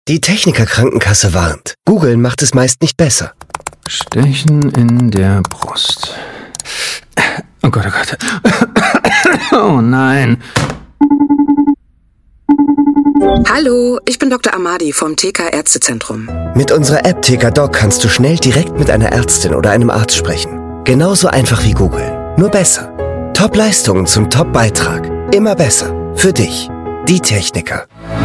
Die Techniker Krankenkasse warnt. Googeln macht es meist nicht besser. Stechen in der Brust. Oh Gott, oh Gott. Oh nein. Hallo, ich bin Dr. Amadi vom TK Ärztezentrum. Mit unserer App TK Doc kannst du schnell direkt mit einer Ärztin oder einem Arzt sprechen. Genauso einfach wie Google, nur besser. Top-Leistungen zum Top-Beitrag. Immer besser. Für dich. Die Techniker.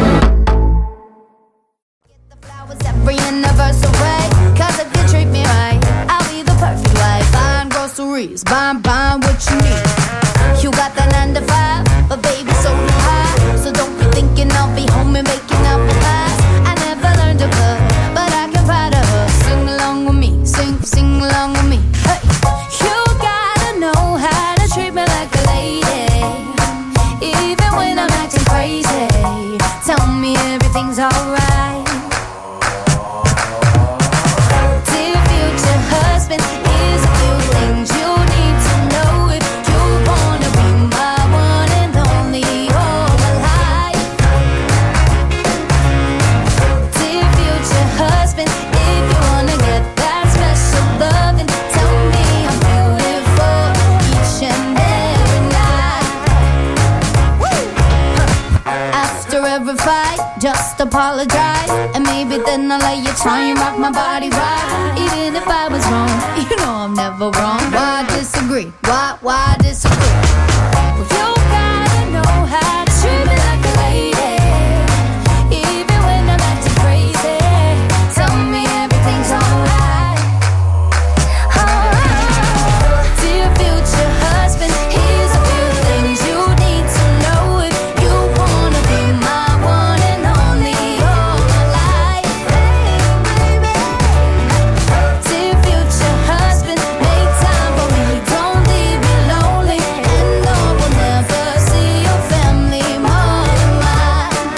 Buying what you need. You got that 9 to 5, but baby, so do I. So don't be thinking I'll be home and making up the lies. I never learned to cook, but I can fight a hook. Sing along with me, sing along with me. Hey, you gotta know how to treat me like a lady, even when I'm acting crazy. Tell me everything's alright. Dear future husband, here's a few things you need to know if you wanna be my one and only all my life. Dear future husband, if you wanna get that special loving, tell me I'm beautiful each and every night. After every fight, just apologize, and maybe then I'll let you try and rock my body right. Even if I was wrong, you know I'm never wrong. Why disagree? Why disagree? Well, you gotta know how to treat me like a lady, even when I'm acting crazy. Tell me everything's alright. Dear future husband, here's a few things you need to know if you wanna be my one and only all my life. Dear future husband, make time for me, don't leave me lonely, and no, we'll never see your family more than mine.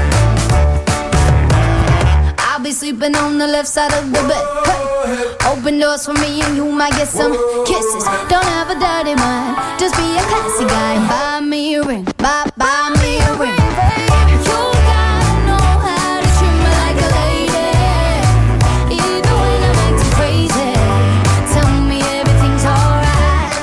I'll be sleeping on the left side of the bed. Hey. Open doors for me and you might get some kisses. Don't have a dirty mind, just be a classy guy. Buy me a ring, buy me a ring. You gotta know how to treat me like a lady, even when I'm acting crazy. Tell me everything's alright.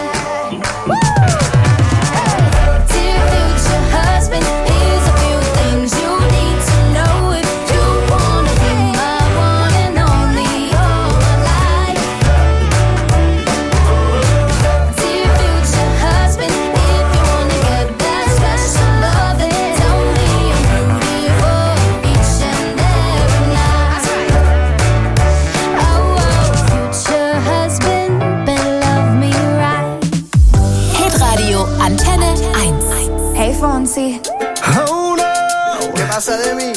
Dear future husband, here's a few things you need to know if you wanna be my one and only all my life. Dear future husband, if you wanna get that special loving, tell me I'm beautiful each and every night. Oh, future husband, better love me right. Hitradio Antenne 1. Hey, Fonsi. Oh no, ¿qué pasa de mí?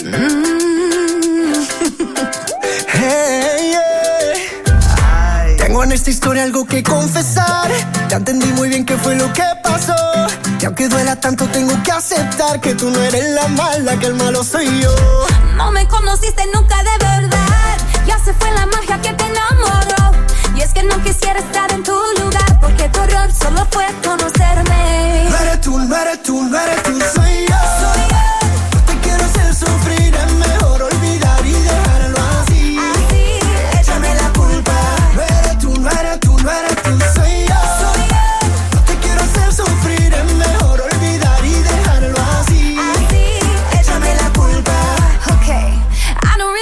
Hey, yeah. Tengo en esta historia algo que confesar. Ya entendí muy bien qué fue lo que pasó. Y aunque duela tanto tengo que aceptar que tú no eres la mala, que el malo soy yo. No me conociste nunca de verdad. Ya se fue la magia que te enamoró. Y es que no quisiera estar en tu lugar, porque tu error solo fue conocerme. No eres tú, no eres tú, no eres tú, soy yo. No te quiero hacer sufrir, es mejor olvidar y dejarlo así. Échame la culpa. No eres tú, no eres tú, no eres tú, soy yo. No te quiero hacer sufrir, es mejor olvidar y dejarlo así. Échame la culpa. Okay, I don't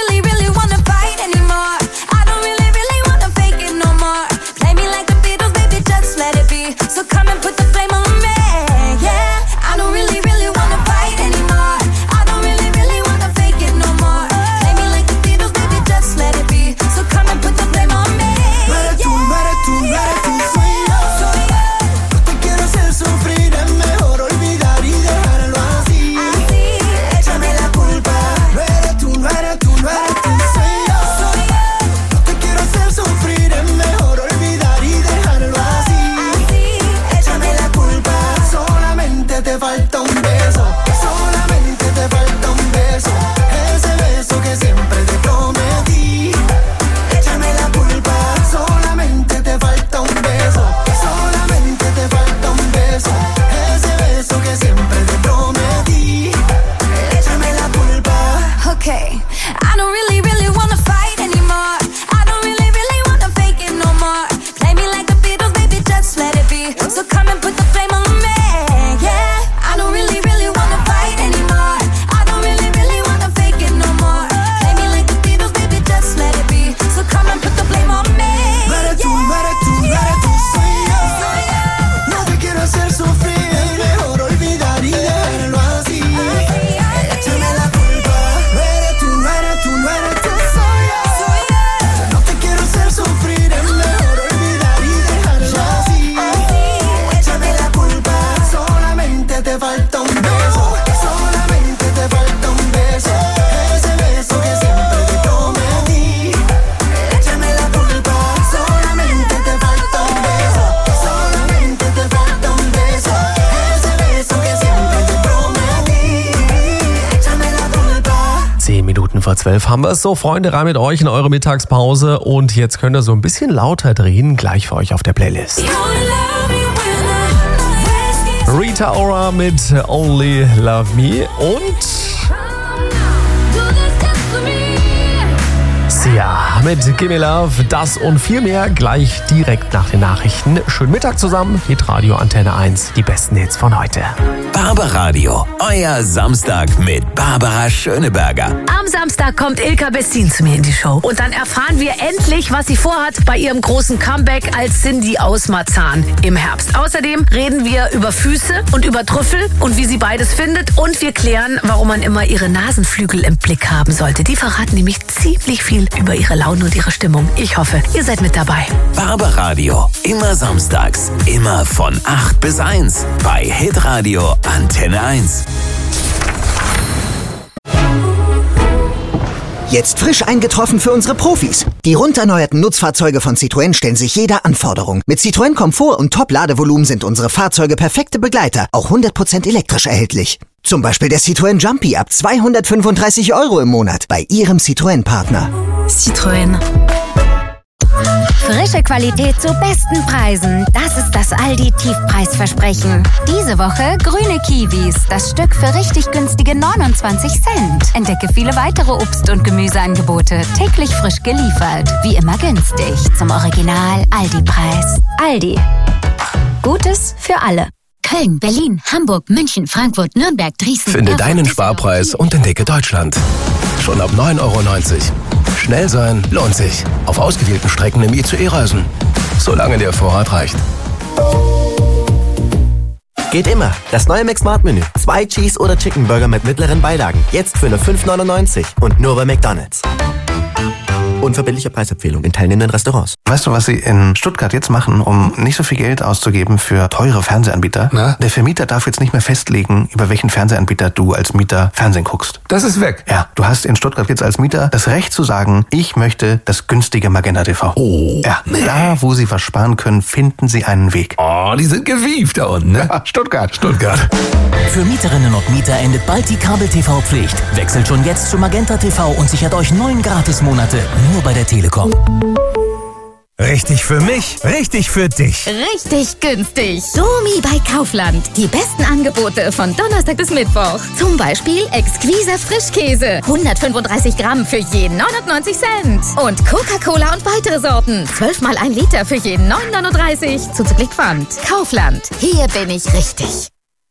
don't really, really wanna fight anymore. I don't really, really wanna fake it no more. Play me like the Beatles, baby, just let it be. So come and put the flame on me, yeah. I don't really, really wanna fight anymore. I don't really, really wanna fake it no more. Play me like the Beatles, baby, just let it be. So come and put the flame on me, No eres tú, no eres tú, no eres tú, soy yo. No te quiero hacer sufrir, es mejor olvidar y dejarlo así. Échame la culpa. No eres tú, no eres tú, no eres tú, soy yo. No te quiero hacer sufrir, es mejor olvidar y dejarlo así. Échame la culpa. Solamente te falta un beso. Solamente te falta un beso. Ese beso que siempre te prometí. Échame la culpa. Solamente te falta un beso. Solamente te falta un beso. Ese beso que siempre te prometí. Échame la culpa. 10 Minuten vor 12 haben wir es. So, Freunde, rein mit euch in eure Mittagspause. Und jetzt könnt ihr so ein bisschen lauter drehen, gleich für euch auf der Playlist. Rita Ora mit Only Love Me und Sia mit Gimme Love. Das und viel mehr gleich direkt nach den Nachrichten. Schönen Mittag zusammen. Hitradio Antenne 1. Die besten Hits von heute. Barbaradio, euer Samstag mit Barbara Schöneberger. Am Samstag kommt Ilka Bessin zu mir in die Show. Und dann erfahren wir endlich, was sie vorhat bei ihrem großen Comeback als Cindy aus Marzahn im Herbst. Außerdem reden wir über Füße und über Trüffel und wie sie beides findet. Und wir klären, warum man immer ihre Nasenflügel im Blick haben sollte. Die verraten nämlich ziemlich viel über ihre Laune und ihre Stimmung. Ich hoffe, ihr seid mit dabei. Barbaradio, immer samstags, immer von 8 bis 1 bei Hitradio Antenne 1. Jetzt frisch eingetroffen für unsere Profis. Die runderneuerten Nutzfahrzeuge von Citroën stellen sich jeder Anforderung. Mit Citroën Komfort und Top-Ladevolumen sind unsere Fahrzeuge perfekte Begleiter, auch 100% elektrisch erhältlich. Zum Beispiel der Citroën Jumpy ab 235 € im Monat bei Ihrem Citroën-Partner. Citroën. Frische Qualität zu besten Preisen. Das ist das Aldi-Tiefpreisversprechen. Diese Woche grüne Kiwis. Das Stück für richtig günstige 29 Cent. Entdecke viele weitere Obst- und Gemüseangebote. Täglich frisch geliefert. Wie immer günstig. Zum Original Aldi-Preis. Aldi. Gutes für alle. Köln, Berlin, Hamburg, München, Frankfurt, Nürnberg, Dresden. Finde deinen Sparpreis und entdecke Deutschland. Schon ab 9,90 €. Schnell sein lohnt sich. Auf ausgewählten Strecken im ICE-Reisen. Solange der Vorrat reicht. Geht immer. Das neue McSmart-Menü. 2 Cheese- oder Chicken Burger mit mittleren Beilagen. Jetzt für nur 5,99 € und nur bei McDonald's. Unverbindliche Preisempfehlung in teilnehmenden Restaurants. Weißt du, was sie in Stuttgart jetzt machen, um nicht so viel Geld auszugeben für teure Fernsehanbieter? Na? Der Vermieter darf jetzt nicht mehr festlegen, über welchen Fernsehanbieter du als Mieter Fernsehen guckst. Das ist weg. Ja, du hast in Stuttgart jetzt als Mieter das Recht zu sagen, ich möchte das günstige Magenta TV. Oh, ja, nee. Da, wo sie was sparen können, finden sie einen Weg. Oh, die sind gewieft da unten, ne? Ja, Stuttgart. Für Mieterinnen und Mieter endet bald die Kabel-TV-Pflicht. Wechselt schon jetzt zu Magenta TV und sichert euch 9 Gratismonate nur bei der Telekom. Richtig für mich, richtig für dich. Richtig günstig. Domi bei Kaufland. Die besten Angebote von Donnerstag bis Mittwoch. Zum Beispiel exquiser Frischkäse. 135 Gramm für jeden 99 Cent. Und Coca-Cola und weitere Sorten. 12 mal 1 Liter für jeden 9,39 zuzüglich Pfand. Kaufland. Hier bin ich richtig.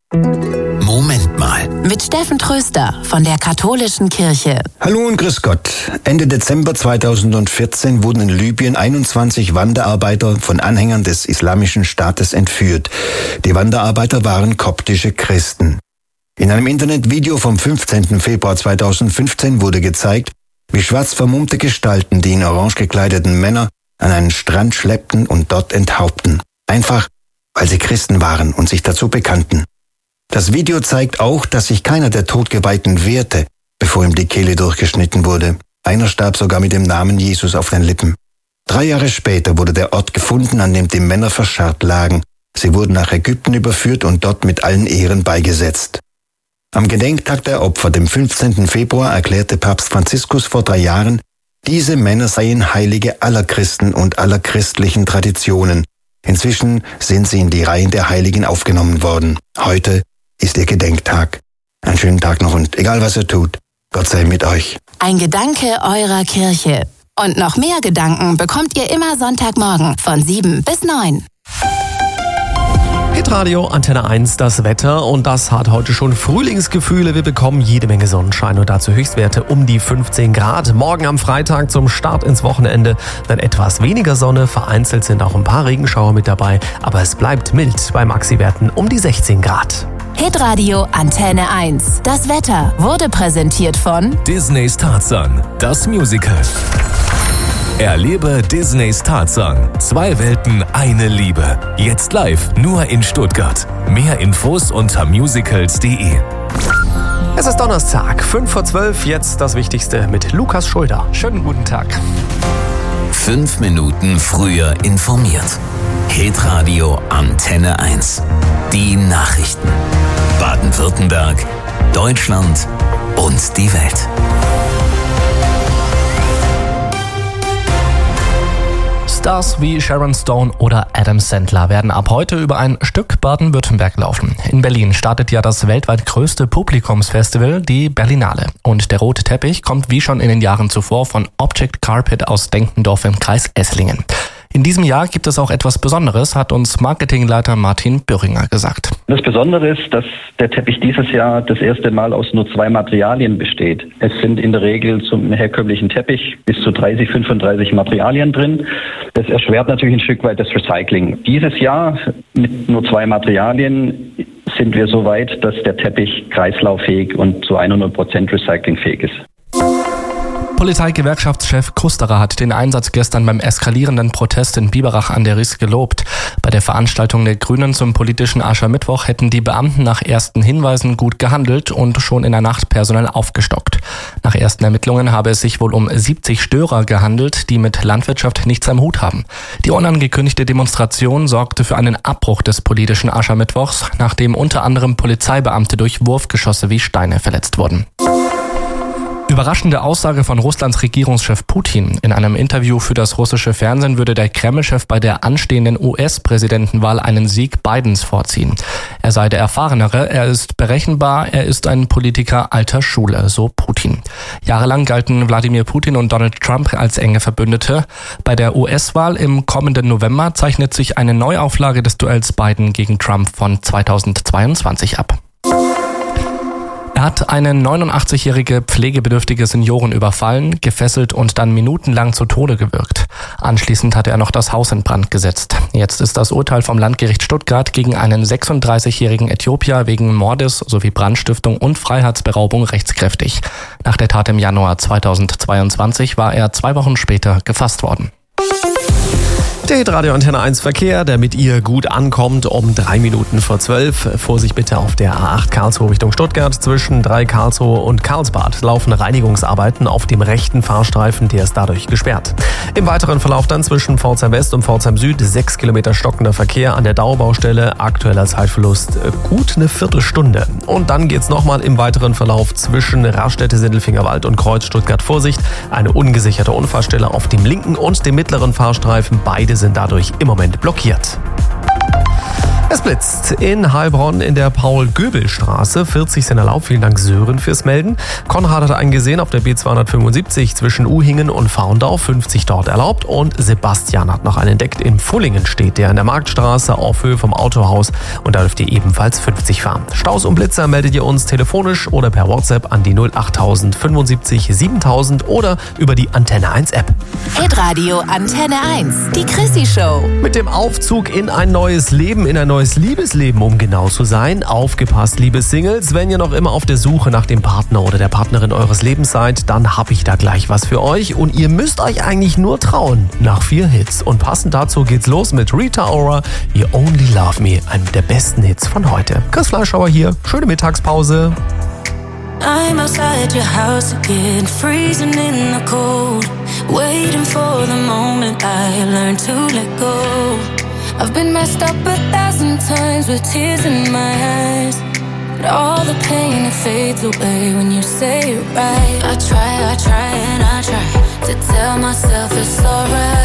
Moment mal. Mit Steffen Tröster von der Katholischen Kirche. Hallo und grüß Gott. Ende Dezember 2014 wurden in Libyen 21 Wanderarbeiter von Anhängern des Islamischen Staates entführt. Die Wanderarbeiter waren koptische Christen. In einem Internetvideo vom 15. Februar 2015 wurde gezeigt, wie schwarz vermummte Gestalten die in orange gekleideten Männer an einen Strand schleppten und dort enthaupten. Einfach, weil sie Christen waren und sich dazu bekannten. Das Video zeigt auch, dass sich keiner der Todgeweihten wehrte, bevor ihm die Kehle durchgeschnitten wurde. Einer starb sogar mit dem Namen Jesus auf den Lippen. 3 Jahre später wurde der Ort gefunden, an dem die Männer verscharrt lagen. Sie wurden nach Ägypten überführt und dort mit allen Ehren beigesetzt. Am Gedenktag der Opfer, dem 15. Februar, erklärte Papst Franziskus vor 3 Jahren, diese Männer seien Heilige aller Christen und aller christlichen Traditionen. Inzwischen sind sie in die Reihen der Heiligen aufgenommen worden. Heute ist ihr Gedenktag. Einen schönen Tag noch und egal was ihr tut, Gott sei mit euch. Ein Gedanke eurer Kirche. Und noch mehr Gedanken bekommt ihr immer Sonntagmorgen von 7 bis 9. Hitradio Antenne 1, das Wetter, und das hat heute schon Frühlingsgefühle. Wir bekommen jede Menge Sonnenschein und dazu Höchstwerte um die 15 Grad. Morgen am Freitag zum Start ins Wochenende dann etwas weniger Sonne. Vereinzelt sind auch ein paar Regenschauer mit dabei, aber es bleibt mild bei Maxiwerten um die 16 Grad. Hitradio Antenne 1. Das Wetter wurde präsentiert von Disneys Tarzan, das Musical. Erlebe Disneys Tarzan. 2 Welten, eine Liebe. Jetzt live, nur in Stuttgart. Mehr Infos unter musicals.de. Es ist Donnerstag, 5:12, jetzt das Wichtigste mit Lukas Schröder. Schönen guten Tag. 5 Minuten früher informiert. Hitradio Antenne 1. Die Nachrichten. Baden-Württemberg, Deutschland und die Welt. Stars wie Sharon Stone oder Adam Sandler werden ab heute über ein Stück Baden-Württemberg laufen. In Berlin startet ja das weltweit größte Publikumsfestival, die Berlinale. Und der rote Teppich kommt wie schon in den Jahren zuvor von Object Carpet aus Denkendorf im Kreis Esslingen. In diesem Jahr gibt es auch etwas Besonderes, hat uns Marketingleiter Martin Böhringer gesagt. Das Besondere ist, dass der Teppich dieses Jahr das erste Mal aus nur 2 Materialien besteht. Es sind in der Regel zum herkömmlichen Teppich bis zu 35 Materialien drin. Das erschwert natürlich ein Stück weit das Recycling. Dieses Jahr mit nur 2 Materialien sind wir so weit, dass der Teppich kreislauffähig und zu 100% recyclingfähig ist. Polizeigewerkschaftschef Kusterer hat den Einsatz gestern beim eskalierenden Protest in Biberach an der Riß gelobt. Bei der Veranstaltung der Grünen zum politischen Aschermittwoch hätten die Beamten nach ersten Hinweisen gut gehandelt und schon in der Nacht personell aufgestockt. Nach ersten Ermittlungen habe es sich wohl um 70 Störer gehandelt, die mit Landwirtschaft nichts am Hut haben. Die unangekündigte Demonstration sorgte für einen Abbruch des politischen Aschermittwochs, nachdem unter anderem Polizeibeamte durch Wurfgeschosse wie Steine verletzt wurden. Überraschende Aussage von Russlands Regierungschef Putin. In einem Interview für das russische Fernsehen würde der Kreml-Chef bei der anstehenden US-Präsidentenwahl einen Sieg Bidens vorziehen. Er sei der Erfahrenere, er ist berechenbar, er ist ein Politiker alter Schule, so Putin. Jahrelang galten Wladimir Putin und Donald Trump als enge Verbündete. Bei der US-Wahl im kommenden November zeichnet sich eine Neuauflage des Duells Biden gegen Trump von 2022 ab. Er hat eine 89-jährige pflegebedürftige Seniorin überfallen, gefesselt und dann minutenlang zu Tode gewürgt. Anschließend hatte er noch das Haus in Brand gesetzt. Jetzt ist das Urteil vom Landgericht Stuttgart gegen einen 36-jährigen Äthiopier wegen Mordes sowie Brandstiftung und Freiheitsberaubung rechtskräftig. Nach der Tat im Januar 2022 war er 2 Wochen später gefasst worden. Der Hitradio Antenne 1 Verkehr, der mit ihr gut ankommt, um 3 Minuten vor 12. Vorsicht bitte auf der A8 Karlsruhe Richtung Stuttgart. Zwischen 3 Karlsruhe und Karlsbad laufen Reinigungsarbeiten auf dem rechten Fahrstreifen, der ist dadurch gesperrt. Im weiteren Verlauf dann zwischen Pforzheim West und Pforzheim Süd 6 Kilometer stockender Verkehr an der Dauerbaustelle. Aktueller Zeitverlust gut eine Viertelstunde. Und dann geht's nochmal im weiteren Verlauf zwischen Raststätte-Sindelfingerwald und Kreuz Stuttgart. Vorsicht, eine ungesicherte Unfallstelle auf dem linken und dem mittleren Fahrstreifen. Beide sind dadurch im Moment blockiert. Es blitzt in Heilbronn in der Paul-Göbel-Straße. 40 sind erlaubt. Vielen Dank, Sören, fürs Melden. Konrad hat einen gesehen auf der B275 zwischen Uhingen und Faundau. 50 dort erlaubt. Und Sebastian hat noch einen entdeckt. In Fullingen steht der in der Marktstraße auf Höhe vom Autohaus. Und da dürft ihr ebenfalls 50 fahren. Staus und Blitzer meldet ihr uns telefonisch oder per WhatsApp an die 08000 75 7000 oder über die Antenne 1 App. Hitradio Antenne 1, die Chrissy Show. Mit dem Aufzug in ein neues Leben, in ein neues Liebesleben, um genau zu sein. Aufgepasst, liebe Singles, wenn ihr noch immer auf der Suche nach dem Partner oder der Partnerin eures Lebens seid, dann habe ich da gleich was für euch und ihr müsst euch eigentlich nur trauen. Nach 4 Hits. Und passend dazu geht's los mit Rita Ora, You Only Love Me, einem der besten Hits von heute. Chris Fleischhauer hier, schöne Mittagspause. I'm outside your house again, freezing in the cold, waiting for the moment I learn to let go. I've been messed up 1,000 times with tears in my eyes, but all the pain, it fades away when you say it right. I try and I try to tell myself it's alright.